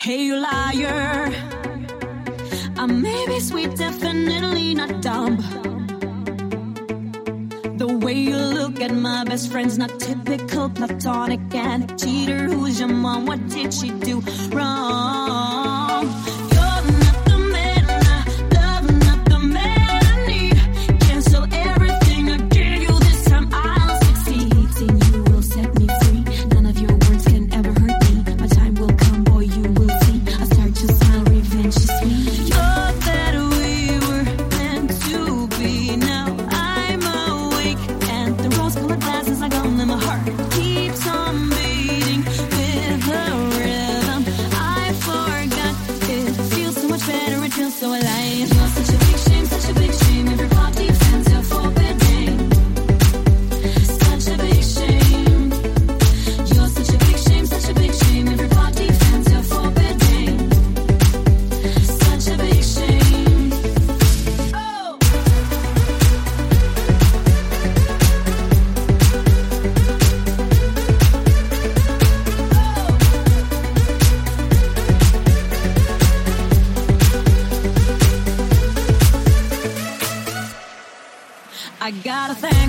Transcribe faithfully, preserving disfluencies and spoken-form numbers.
Hey, you liar. I may be sweet, definitely not dumb. The way you look at my best friend's not typical, platonic and cheater. Who's your mom? What did she do wrong? You're not the man I love, not the man I need. Cancel everything I give you. This time I'll succeed. Saying you will set me free. None of your words can ever hurt me. My time will come, boy, you will see. I'll start to smile, revenge is sweet. Thought that we were meant to be. Now I'm awake and the rose-colored glasses I got in my heart keeps on beating with the rhythm. I forgot it feels so much better. It feels so alive. You're such a big shame, such a big shame. Every party fans are forbidding. Such a big shame. You're such a big shame, such a big shame. Every party fans are forbidding. Such a big shame. Oh. I gotta thank